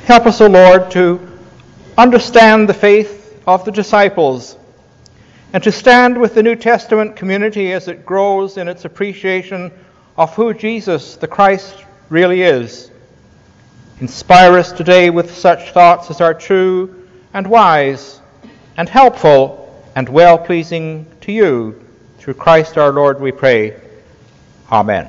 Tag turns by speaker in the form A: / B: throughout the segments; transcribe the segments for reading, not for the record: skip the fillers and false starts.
A: Help us, O Lord, to understand the faith of the disciples and to stand with the New Testament community as it grows in its appreciation of who Jesus, the Christ, really is. Inspire us today with such thoughts as are true and wise and helpful and well-pleasing to you. Through Christ our Lord we pray. Amen.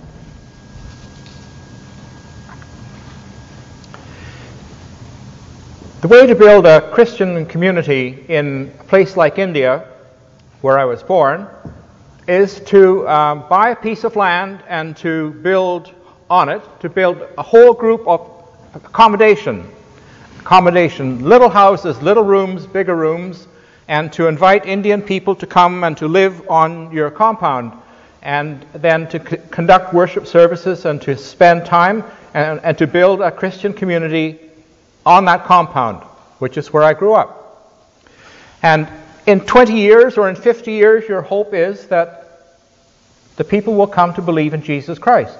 A: The way to build a Christian community in a place like India, where I was born, is to buy a piece of land and to build on it, to build a whole group of accommodation, little houses, little rooms, bigger rooms, and to invite Indian people to come and to live on your compound, and then to conduct worship services and to spend time and to build a Christian community on that compound, which is where I grew up. And in 20 years or in 50 years, your hope is that the people will come to believe in Jesus Christ.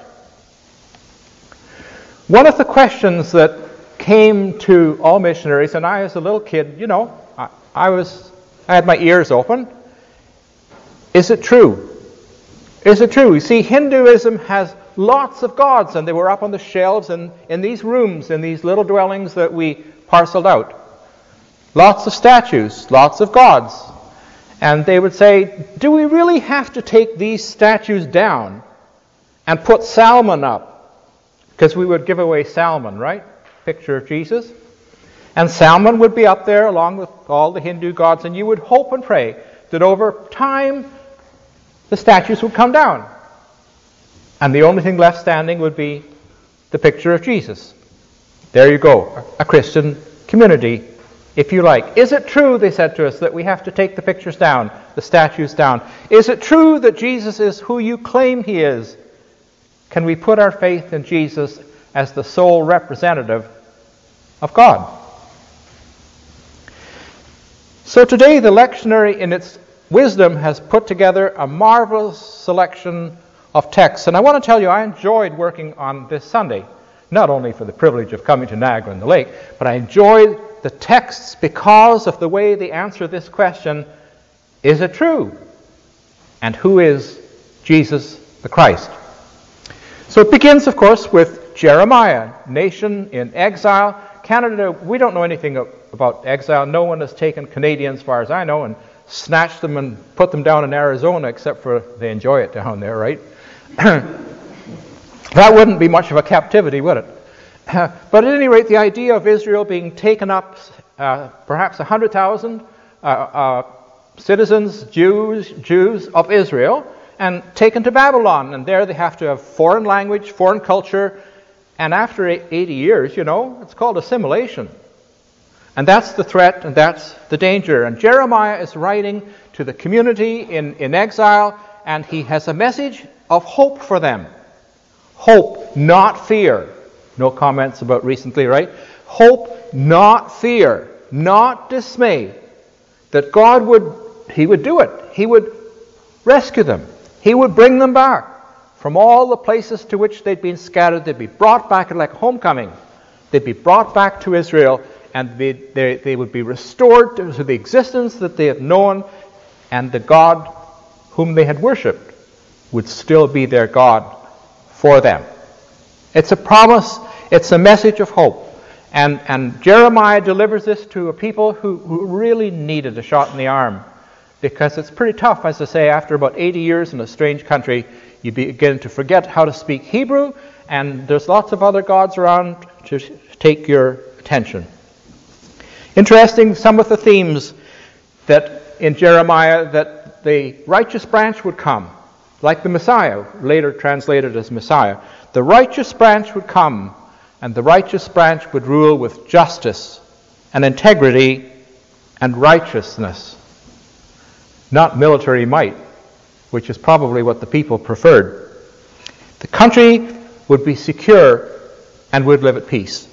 A: One of the questions that came to all missionaries, and I as a little kid, I had my ears open. Is it true? Is it true? You see, Hinduism has lots of gods, and they were up on the shelves and in these rooms, in these little dwellings that we parceled out. Lots of statues, lots of gods. And they would say, do we really have to take these statues down and put Salmon up? Because we would give away Salmon, right? Picture of Jesus. And Salmon would be up there along with all the Hindu gods, and you would hope and pray that over time the statues would come down. And the only thing left standing would be the picture of Jesus. There you go, a Christian community, if you like. Is it true, they said to us, that we have to take the pictures down, the statues down? Is it true that Jesus is who you claim he is? Can we put our faith in Jesus as the sole representative of God? So today the lectionary in its wisdom has put together a marvelous selection of texts. And I want to tell you, I enjoyed working on this Sunday, not only for the privilege of coming to Niagara-on-the-Lake, but I enjoyed the texts because of the way they answer this question, is it true? And who is Jesus the Christ? So it begins, of course, with Jeremiah, nation in exile. Canada, we don't know anything about exile. No one has taken Canadians, as far as I know, and snatched them and put them down in Arizona, except for they enjoy it down there, right? That wouldn't be much of a captivity, would it? But at any rate, the idea of Israel being taken up, perhaps 100,000 citizens, Jews of Israel, and taken to Babylon. And there they have to have foreign language, foreign culture, and after 80 years, it's called assimilation. And that's the threat, and that's the danger. And Jeremiah is writing to the community in exile, and he has a message of hope for them. Hope, not fear. No comments about recently, right? Hope, not fear, not dismay. That God He would do it. He would rescue them. He would bring them back from all the places to which they'd been scattered. They'd be brought back like homecoming. They'd be brought back to Israel, and they would be restored to the existence that they had known, and the God whom they had worshipped would still be their God for them. It's a promise, it's a message of hope. And Jeremiah delivers this to a people who really needed a shot in the arm, because it's pretty tough, as I say, after about 80 years in a strange country, you begin to forget how to speak Hebrew, and there's lots of other gods around to take your attention. Interesting, some of the themes that in Jeremiah, that the righteous branch would come, like the Messiah, later translated as Messiah. The righteous branch would come, and the righteous branch would rule with justice and integrity and righteousness, not military might, which is probably what the people preferred. The country would be secure and would live at peace.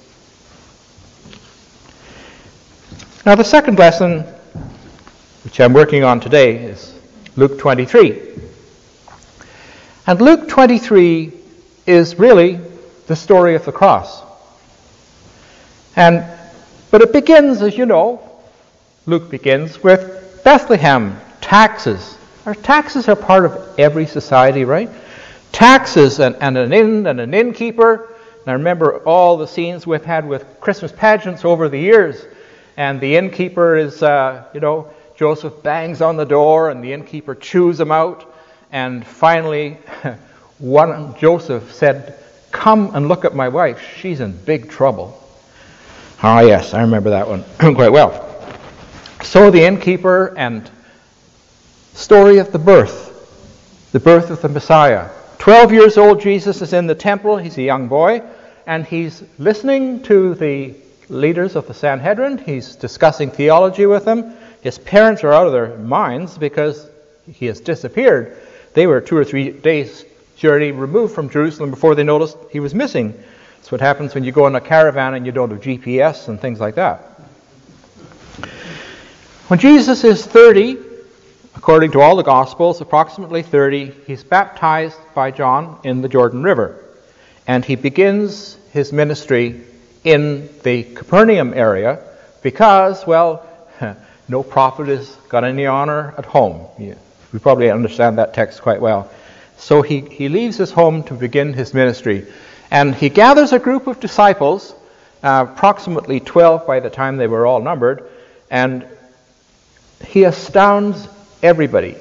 A: Now the second lesson, which I'm working on today, is Luke 23. And Luke 23 is really the story of the cross. But it begins, as you know, Luke begins with Bethlehem, taxes. Our taxes are part of every society, right? Taxes and an inn and an innkeeper. And I remember all the scenes we've had with Christmas pageants over the years. And the innkeeper is, Joseph bangs on the door and the innkeeper chews him out. And finally, Joseph said, "Come and look at my wife. She's in big trouble." Ah, yes, I remember that one quite well. So the innkeeper and story of the birth of the Messiah. 12 years old, Jesus is in the temple. He's a young boy, and he's listening to the leaders of the Sanhedrin. He's discussing theology with them. His parents are out of their minds because he has disappeared. They were 2 or 3 days' journey removed from Jerusalem before they noticed he was missing. That's what happens when you go on a caravan and you don't have GPS and things like that. When Jesus is 30, according to all the Gospels, approximately 30, he's baptized by John in the Jordan River. And he begins his ministry in the Capernaum area because, well, no prophet has got any honor at home. We probably understand that text quite well. So he leaves his home to begin his ministry. And he gathers a group of disciples, approximately 12 by the time they were all numbered, and he astounds everybody,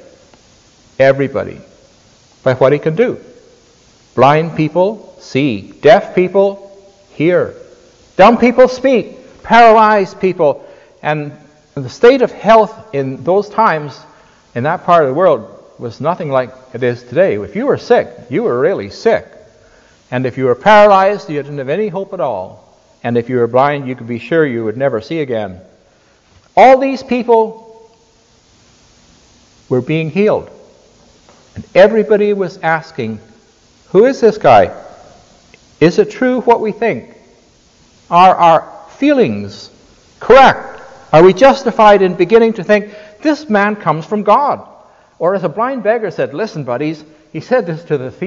A: by what he can do. Blind people see, deaf people hear, dumb people speak, paralyzed people. And the state of health in those times, in that part of the world, was nothing like it is today. If you were sick, you were really sick. And if you were paralyzed, you didn't have any hope at all. And if you were blind, you could be sure you would never see again. All these people were being healed. And everybody was asking, who is this guy? Is it true what we think? Are our feelings correct? Are we justified in beginning to think, this man comes from God? Or as a blind beggar said, listen, buddies, he said this to the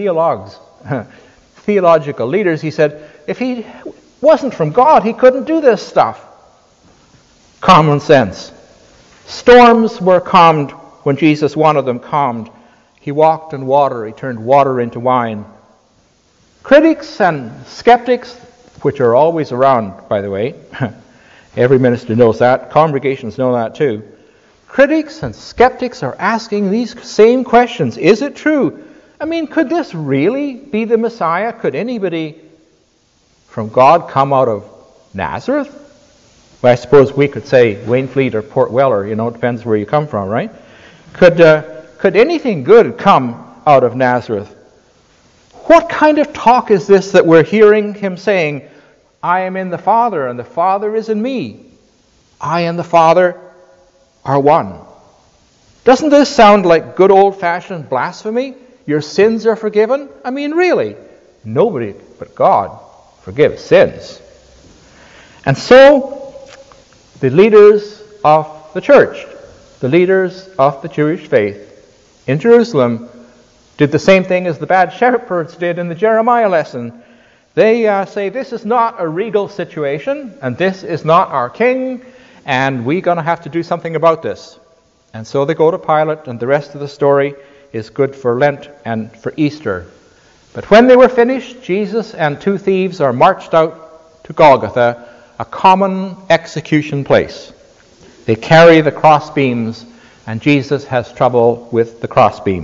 A: theological leaders, he said, if he wasn't from God, he couldn't do this stuff. Common sense. Storms were calmed when Jesus wanted them calmed. He walked in water. He turned water into wine. Critics and skeptics, which are always around, by the way, every minister knows that. Congregations know that too. Critics and skeptics are asking these same questions. Is it true? I mean, could this really be the Messiah? Could anybody from God come out of Nazareth? Well, I suppose we could say Waynfleet or Port Weller, it depends where you come from, right? Could anything good come out of Nazareth? What kind of talk is this that we're hearing him saying, I am in the Father and the Father is in me. I and the Father are one. Doesn't this sound like good old-fashioned blasphemy? Your sins are forgiven? I mean, really, nobody but God forgives sins. And so, the leaders of the church, the leaders of the Jewish faith in Jerusalem, did the same thing as the bad shepherds did in the Jeremiah lesson. They say, this is not a regal situation, and this is not our king, and we're going to have to do something about this. And so they go to Pilate, and the rest of the story is good for Lent and for Easter. But when they were finished, Jesus and 2 thieves are marched out to Golgotha, a common execution place. They carry the crossbeams, and Jesus has trouble with the crossbeam.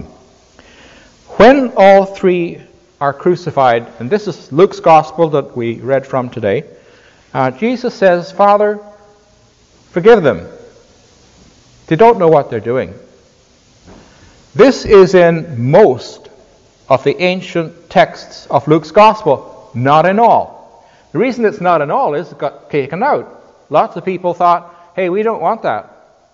A: When all 3 are crucified, and this is Luke's gospel that we read from today, Jesus says, Father, forgive them. They don't know what they're doing. This is in most of the ancient texts of Luke's gospel, not in all. The reason it's not in all is it got taken out. Lots of people thought, hey, we don't want that.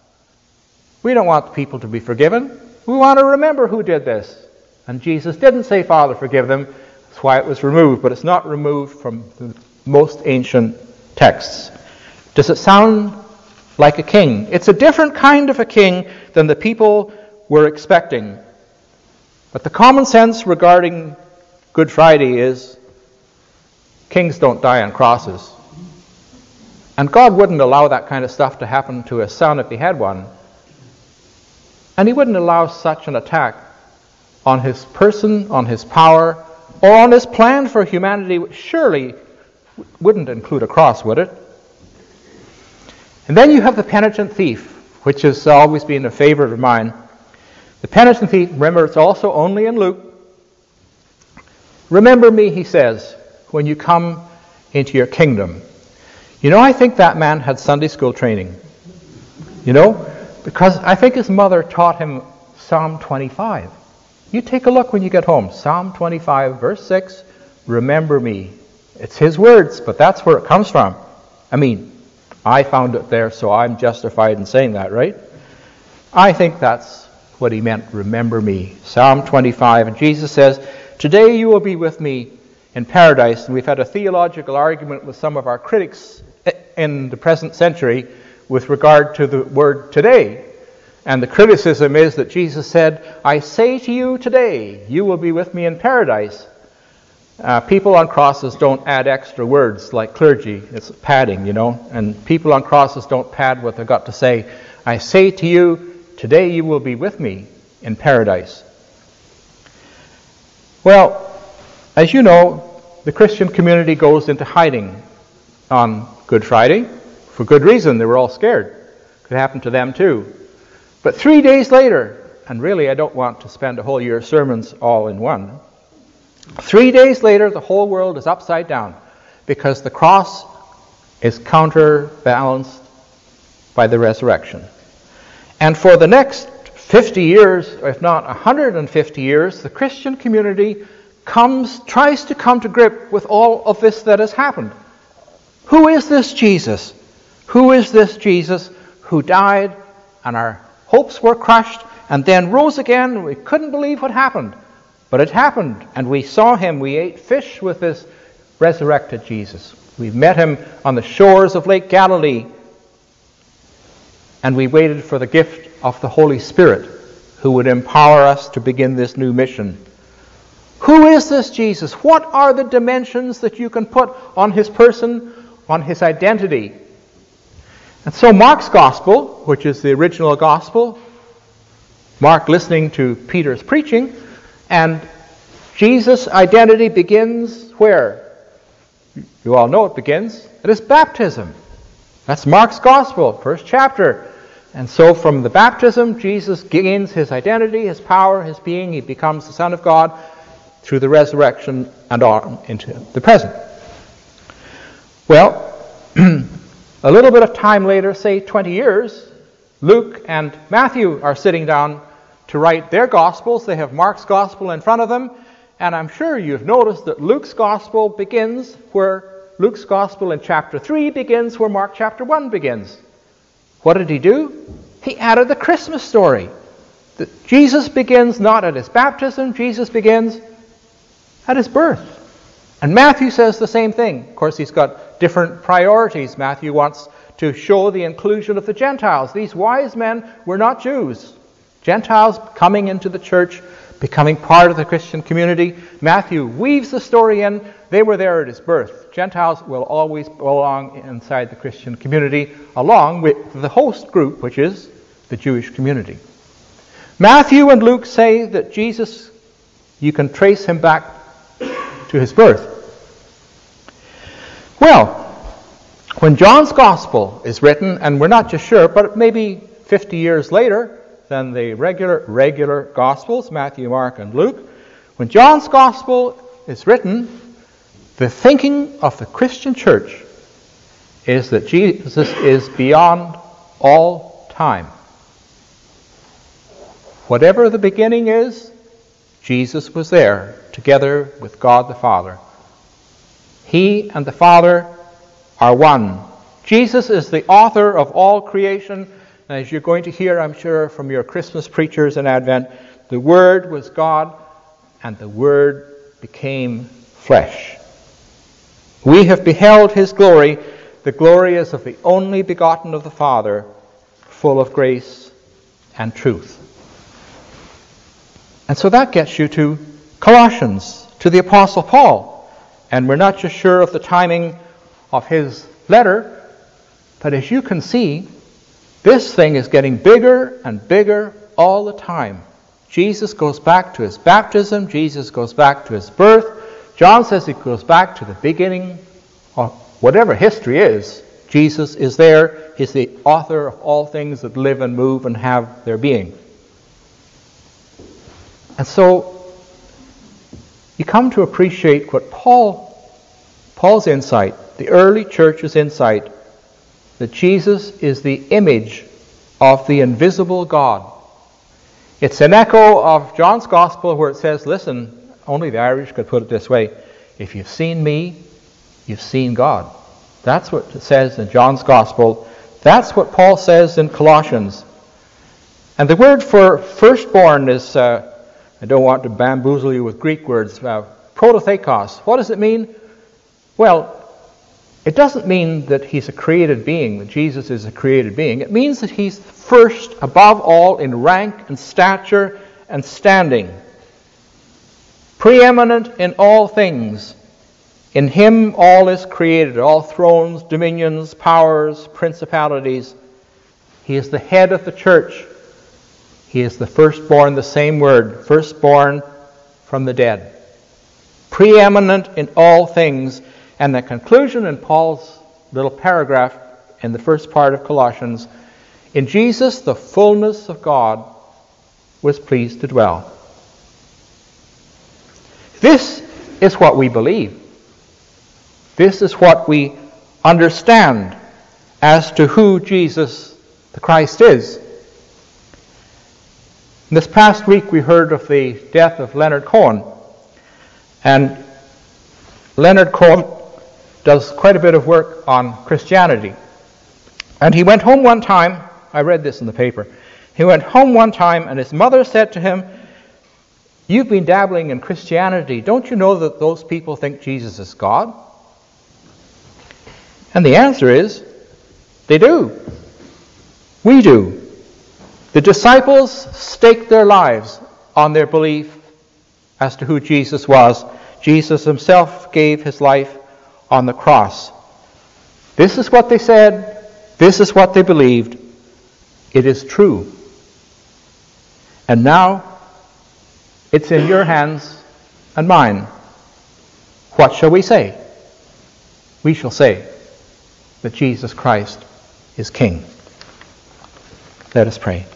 A: We don't want the people to be forgiven. We want to remember who did this. And Jesus didn't say, Father, forgive them. That's why it was removed, but it's not removed from the most ancient texts. Does it sound like a king? It's a different kind of a king than the people were expecting. But the common sense regarding Good Friday is kings don't die on crosses. And God wouldn't allow that kind of stuff to happen to his son if he had one. And he wouldn't allow such an attack on his person, on his power, or on his plan for humanity. Surely wouldn't include a cross, would it? And then you have the penitent thief, which has always been a favorite of mine. The penitent thief, remember, it's also only in Luke. Remember me, he says, when you come into your kingdom. You know, I think that man had Sunday school training. You know, because I think his mother taught him Psalm 25. You take a look when you get home. Psalm 25, verse 6, remember me. It's his words, but that's where it comes from. I mean, I found it there, so I'm justified in saying that, right? I think that's what he meant, remember me. Psalm 25, and Jesus says, today you will be with me in paradise. And we've had a theological argument with some of our critics in the present century with regard to the word today. And the criticism is that Jesus said, I say to you today, you will be with me in paradise. People on crosses don't add extra words like clergy. It's padding, you know. And people on crosses don't pad what they've got to say. I say to you, today you will be with me in paradise. Well, as you know, the Christian community goes into hiding on Good Friday. For good reason, they were all scared. Could happen to them too. But 3 days later, and really I don't want to spend a whole year's sermons all in one, 3 days later the whole world is upside down because the cross is counterbalanced by the resurrection. And for the next 50 years, if not 150 years, the Christian community tries to come to grip with all of this that has happened. Who is this Jesus? Who is this Jesus who died and our hopes were crushed and then rose again? We couldn't believe what happened. But it happened, and we saw him. We ate fish with this resurrected Jesus. We met him on the shores of Lake Galilee, and we waited for the gift of the Holy Spirit who would empower us to begin this new mission. Who is this Jesus? What are the dimensions that you can put on his person, on his identity? And so Mark's gospel, which is the original gospel, Mark listening to Peter's preaching, and Jesus' identity begins where? You all know it begins at his baptism. That's Mark's gospel, first chapter. And so from the baptism, Jesus gains his identity, his power, his being. He becomes the Son of God through the resurrection and on into the present. Well, a little bit of time later, say 20 years, Luke and Matthew are sitting down to write their Gospels. They have Mark's Gospel in front of them. And I'm sure you've noticed that Luke's Gospel begins where Luke's Gospel in chapter 3 begins where Mark chapter 1 begins. What did he do? He added the Christmas story. That Jesus begins not at his baptism, Jesus begins at his birth. And Matthew says the same thing. Of course, he's got different priorities. Matthew wants to show the inclusion of the Gentiles. These wise men were not Jews. Gentiles coming into the church, becoming part of the Christian community. Matthew weaves the story in. They were there at his birth. Gentiles will always belong inside the Christian community, along with the host group, which is the Jewish community. Matthew and Luke say that Jesus, you can trace him back to his birth. Well, when John's Gospel is written, and we're not just sure, but maybe 50 years later than the regular Gospels, Matthew, Mark, and Luke, when John's Gospel is written, the thinking of the Christian church is that Jesus is beyond all time. Whatever the beginning is, Jesus was there together with God the Father. He and the Father are one. Jesus is the author of all creation. And as you're going to hear, I'm sure, from your Christmas preachers in Advent, the Word was God, and the Word became flesh. We have beheld his glory. The glory is of the only begotten of the Father, full of grace and truth. And so that gets you to Colossians, to the Apostle Paul. And we're not just sure of the timing of his letter, But as you can see, this thing is getting bigger and bigger all the time. Jesus goes back to his baptism. Jesus goes back to his birth. John says it goes back to the beginning of whatever history is. Jesus is there. He's the author of all things that live and move and have their being. And so you come to appreciate what Paul's insight, the early church's insight, that Jesus is the image of the invisible God. It's an echo of John's Gospel where it says, listen, only the Irish could put it this way, if you've seen me, you've seen God. That's what it says in John's Gospel. That's what Paul says in Colossians. And the word for firstborn is, I don't want to bamboozle you with Greek words, protothekos. What does it mean? Well, it doesn't mean that he's a created being, that Jesus is a created being. It means that he's first above all in rank and stature and standing. Preeminent in all things. In him all is created, all thrones, dominions, powers, principalities. He is the head of the church. He is the firstborn, the same word, firstborn from the dead. Preeminent in all things. And the conclusion in Paul's little paragraph in the first part of Colossians, in Jesus the fullness of God was pleased to dwell. This is what we believe. This is what we understand as to who Jesus the Christ is. This past week we heard of the death of Leonard Cohen. And Leonard Cohen does quite a bit of work on Christianity. And he went home one time, I read this in the paper, he went home one time and his mother said to him, you've been dabbling in Christianity, don't you know that those people think Jesus is God? And the answer is, they do. We do. The disciples staked their lives on their belief as to who Jesus was. Jesus himself gave his life on the cross. This is what they said. This is what they believed. It is true. And now, it's in your hands and mine. What shall we say? We shall say that Jesus Christ is King. Let us pray.